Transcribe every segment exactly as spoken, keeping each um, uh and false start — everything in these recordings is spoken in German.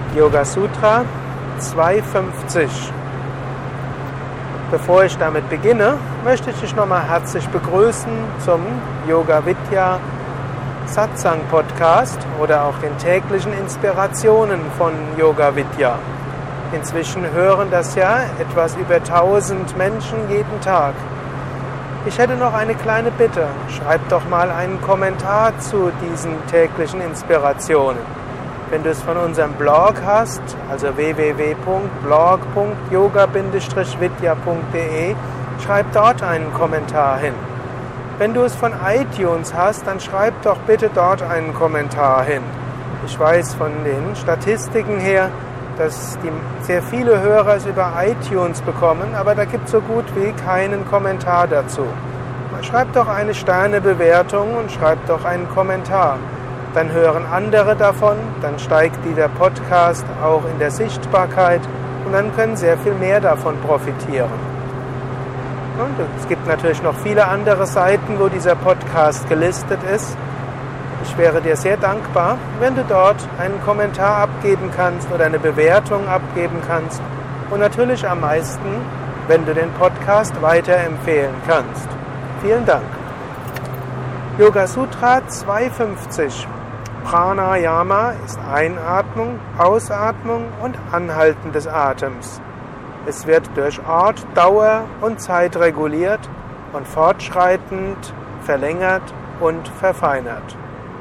Yoga Sutra zweihundertfünfzig. Bevor ich damit beginne, möchte ich dich nochmal herzlich begrüßen zum Yoga Vidya Satsang Podcast oder auch den täglichen Inspirationen von Yoga Vidya. Inzwischen hören das ja etwas über tausend Menschen jeden Tag. Ich hätte noch eine kleine Bitte. Schreib doch mal einen Kommentar zu diesen täglichen Inspirationen. Wenn du es von unserem Blog hast, also w w w punkt blog punkt yoga vidya punkt de, schreib dort einen Kommentar hin. Wenn du es von iTunes hast, dann schreib doch bitte dort einen Kommentar hin. Ich weiß von den Statistiken her, dass die sehr viele Hörer es über iTunes bekommen, aber da gibt es so gut wie keinen Kommentar dazu. Schreib doch eine Sternebewertung und schreib doch einen Kommentar. Dann hören andere davon, dann steigt dieser Podcast auch in der Sichtbarkeit und dann können sehr viel mehr davon profitieren. Und es gibt natürlich noch viele andere Seiten, wo dieser Podcast gelistet ist. Ich wäre dir sehr dankbar, wenn du dort einen Kommentar abgeben kannst oder eine Bewertung abgeben kannst und natürlich am meisten, wenn du den Podcast weiterempfehlen kannst. Vielen Dank. Yoga Sutra zweihundertfünfzig. Pranayama ist Einatmung, Ausatmung und Anhalten des Atems. Es wird durch Ort, Dauer und Zeit reguliert und fortschreitend verlängert und verfeinert.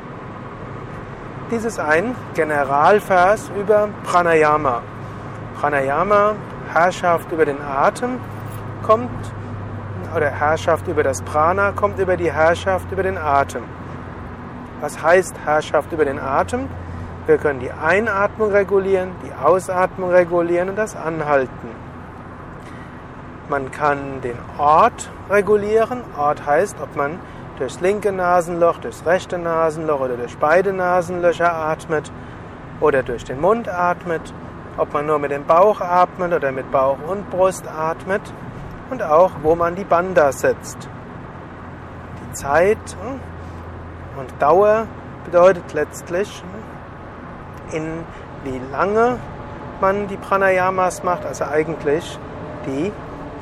Dies ist ein Generalvers über Pranayama. Pranayama, Herrschaft über den Atem, kommt, oder Herrschaft über das Prana, kommt über die Herrschaft über den Atem. Was heißt Herrschaft über den Atem? Wir können die Einatmung regulieren, die Ausatmung regulieren und das Anhalten. Man kann den Ort regulieren. Ort heißt, ob man durchs linke Nasenloch, durchs rechte Nasenloch oder durch beide Nasenlöcher atmet oder durch den Mund atmet, ob man nur mit dem Bauch atmet oder mit Bauch und Brust atmet und auch, wo man die Bandha setzt. Die Zeit und Dauer bedeutet letztlich, in wie lange man die Pranayamas macht, also eigentlich die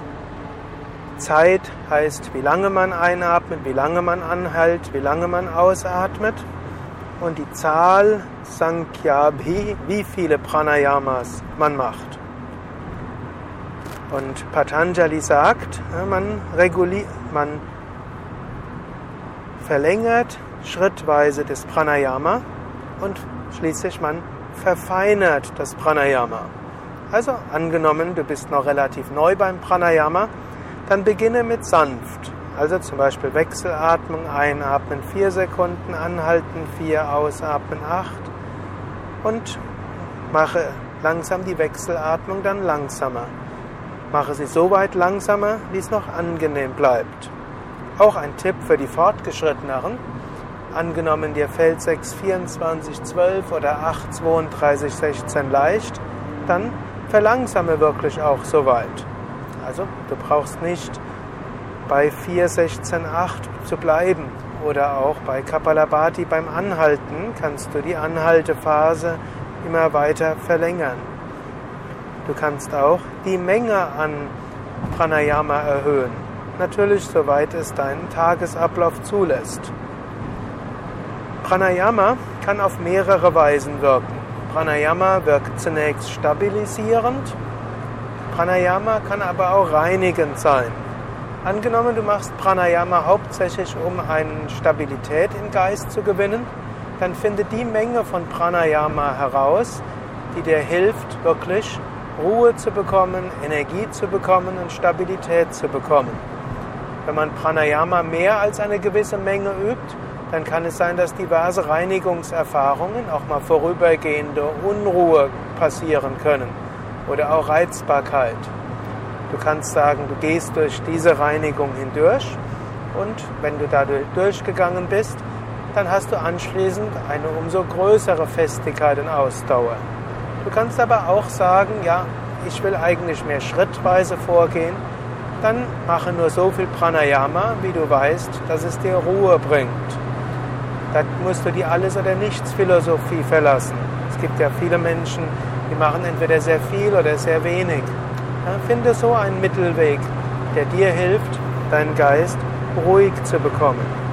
Zeit heißt, wie lange man einatmet, wie lange man anhält, wie lange man ausatmet und die Zahl Sankhya, wie viele Pranayamas man macht. Und Patanjali sagt, man reguliert, man verlängert schrittweise das Pranayama und schließlich man verfeinert das Pranayama. Also angenommen, du bist noch relativ neu beim Pranayama, dann beginne mit sanft. Also zum Beispiel Wechselatmung, einatmen vier Sekunden, anhalten vier, ausatmen acht und mache langsam die Wechselatmung dann langsamer. Mache sie so weit langsamer, wie es noch angenehm bleibt. Auch ein Tipp für die Fortgeschritteneren. Angenommen, dir fällt sechs vierundzwanzig zwölf oder acht zweiunddreißig sechzehn leicht, dann verlangsame wirklich auch so weit. Also du brauchst nicht bei vier sechzehn acht zu bleiben oder auch bei Kapalabhati beim Anhalten kannst du die Anhaltephase immer weiter verlängern. Du kannst auch die Menge an Pranayama erhöhen. Natürlich, soweit es deinen Tagesablauf zulässt. Pranayama kann auf mehrere Weisen wirken. Pranayama wirkt zunächst stabilisierend. Pranayama kann aber auch reinigend sein. Angenommen, du machst Pranayama hauptsächlich, um eine Stabilität im Geist zu gewinnen, dann finde die Menge von Pranayama heraus, die dir hilft, wirklich Ruhe zu bekommen, Energie zu bekommen und Stabilität zu bekommen. Wenn man Pranayama mehr als eine gewisse Menge übt, dann kann es sein, dass diverse Reinigungserfahrungen, auch mal vorübergehende Unruhe passieren können oder auch Reizbarkeit. Du kannst sagen, du gehst durch diese Reinigung hindurch und wenn du dadurch durchgegangen bist, dann hast du anschließend eine umso größere Festigkeit und Ausdauer. Du kannst aber auch sagen, ja, ich will eigentlich mehr schrittweise vorgehen, dann mache nur so viel Pranayama, wie du weißt, dass es dir Ruhe bringt. Da musst du die Alles- oder Nichts-Philosophie verlassen. Es gibt ja viele Menschen, Die machen entweder sehr viel oder sehr wenig. Ja, finde so einen Mittelweg, der dir hilft, deinen Geist ruhig zu bekommen.